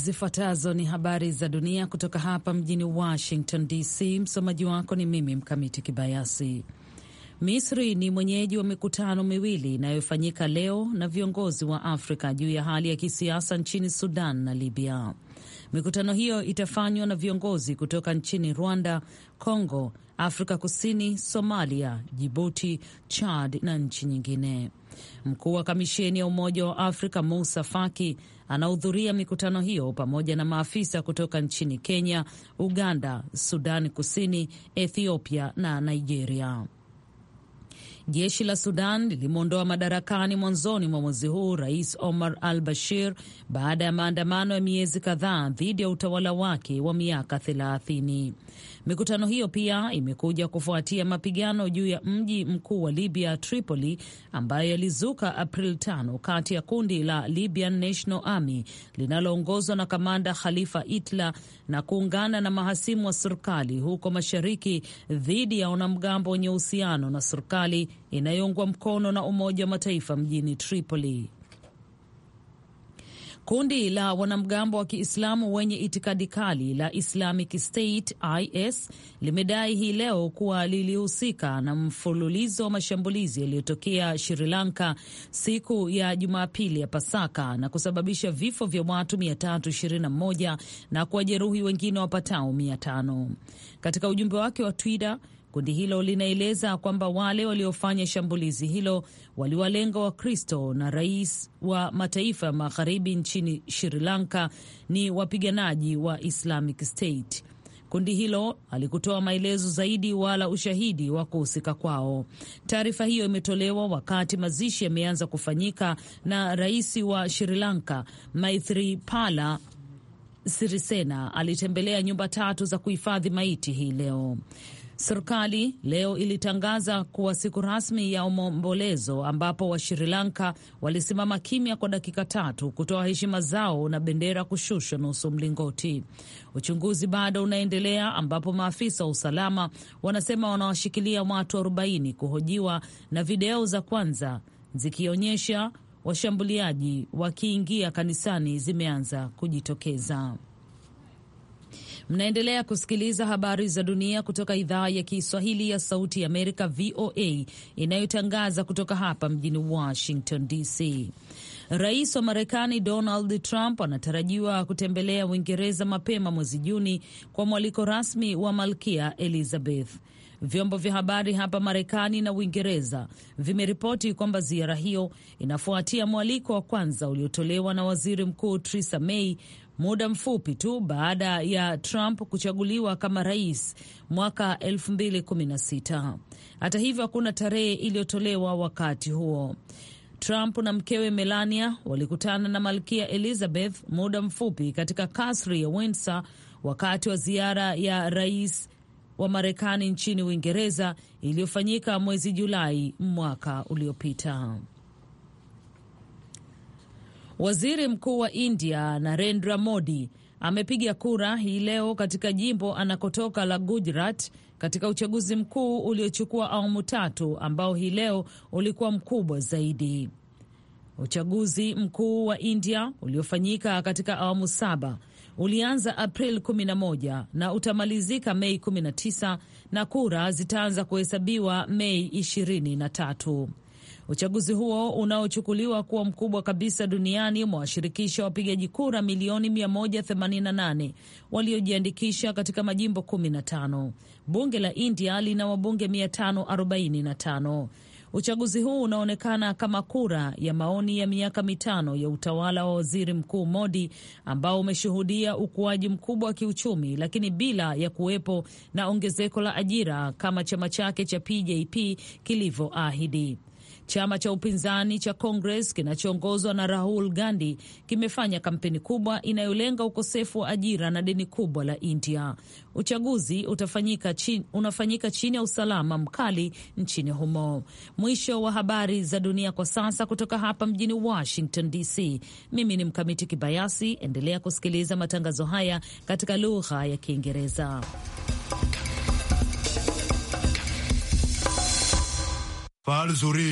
Zifuatazo ni habari za dunia kutoka hapa mjini Washington DC. Msomaji wako ni mimi Mkamiti Kibayasi. Misri ni mwenyeji wa mikutano miwili inayofanyika leo na viongozi wa Afrika juu ya hali ya kisiasa nchini Sudan na Libya. Mikutano hiyo itafanywa na viongozi kutoka nchini Rwanda, Kongo, Afrika Kusini, Somalia, Djibouti, Chad na nchi nyingine. Mkuu wa kamisheni ya Umoja wa Afrika Moussa Faki anahudhuria mikutano hiyo pamoja na maafisa kutoka nchini Kenya, Uganda, Sudani Kusini, Ethiopia na Nigeria. Jeshi la Sudan lilimwondoa madarakani mwanzoni mwa mwezi huu Rais Omar al-Bashir baada ya maandamano ya miezi kadhaa dhidi ya utawala wake wa miaka 30. Mikutano hiyo pia imekuja kufuatia mapigano juu ya mji mkuu wa Libya, Tripoli, ambayo yalizuka April 5 kati ya kundi la Libyan National Army linaloongozwa na kamanda Khalifa Itla na kuungana na mahasimu wa serikali huko mashariki dhidi ya wanamgambo wenye uhusiano na serikali inayoungwa mkono na Umoja wa Mataifa mjini Tripoli. Kundi la wanamgambo wa Kiislamu wenye itikadi kali la Islamic State IS limedai hii leo kuwa lilihusika na mfululizo wa mashambulizi yaliyotokea Sri Lanka siku ya Jumapili ya Pasaka na kusababisha vifo vya watu 321 na kuwajeruhi wengine wapatao 500. Katika ujumbe wake wa Twitter, kundi hilo linaeleza kwamba wale waliofanya shambulizi hilo waliwalenga Wakristo na rais wa mataifa ya magharibi nchini Sri Lanka ni wapiganaji wa Islamic State. Kundi hilo halikutoa maelezo zaidi wala ushahidi wa kuhusika kwao. Taarifa hiyo imetolewa wakati mazishi yameanza kufanyika na rais wa Sri Lanka Maithripala Sirisena alitembelea nyumba 3 za kuhifadhi maiti hii leo. Serikali leo ilitangaza kuwa siku rasmi ya maombolezo ambapo wa Sri Lanka walisimama kimya kwa dakika 3 kutoa heshima zao na bendera kushushwa nusu mlingoti. Uchunguzi bado unaendelea ambapo maafisa wa usalama wanasema wanawashikilia watu 40 kuhojiwa na video za kwanza zikionyesha washambuliaji wakiingia kanisani zimeanza kujitokeza. Mnaendelea kusikiliza habari za dunia kutoka idhaa ya Kiswahili ya Sauti ya Amerika, VOA, inayotangaza kutoka hapa mjini Washington DC. Rais wa Marekani Donald Trump anatarajiwa kutembelea Uingereza mapema mwezi Juni kwa mwaliko rasmi wa Malkia Elizabeth. Vyombo vya habari hapa Marekani na Uingereza vimeripoti kwamba ziara hiyo inafuatia mwaliko wa kwanza uliotolewa na Waziri Mkuu Theresa May muda mfupi tu baada ya Trump kuchaguliwa kama rais mwaka 2016. Hata hivyo hakuna tarehe iliyotolewa wakati huo. Trump na mkewe Melania walikutana na Malkia Elizabeth muda mfupi katika kasri ya Windsor wakati wa ziara ya rais wa Marekani nchini Uingereza iliyofanyika mwezi Julai mwaka uliopita. Waziri Mkuu wa India Narendra Modi amepiga kura hii leo katika jimbo anakotoka la Gujarat katika uchaguzi mkuu uliochukua awamu 3 ambao hii leo ulikuwa mkubwa zaidi. Uchaguzi mkuu wa India uliofanyika katika awamu 7 ulianza April 11 na utamalizika Mei 19 na kura zitaanza kuhesabiwa Mei 23. Uchaguzi huo unaochukuliwa kuwa mkubwa kabisa duniani umewashirikisha wapigaji kura milioni 188 waliojiandikisha katika majimbo 15. Bunge la India lina wabunge 545. Uchaguzi huu unaonekana kama kura ya maoni ya miaka 5 ya utawala wa Waziri Mkuu Modi ambao umeshuhudia ukuaji mkubwa wa kiuchumi, lakini bila ya kuwepo na ongezeko la ajira kama chama chake cha BJP kilivyoahidi. Chama cha upinzani cha Congress kinachoongozwa na Rahul Gandhi kimefanya kampeni kubwa inayolenga ukosefu wa ajira na deni kubwa la India. Uchaguzi unafanyika chini ya usalama mkali nchini humo. Mwisho wa habari za dunia kwa sasa kutoka hapa mjini Washington DC. Mimi ni Mkamiti Kibayasi. Endelea kusikiliza matangazo haya katika lugha ya Kiingereza.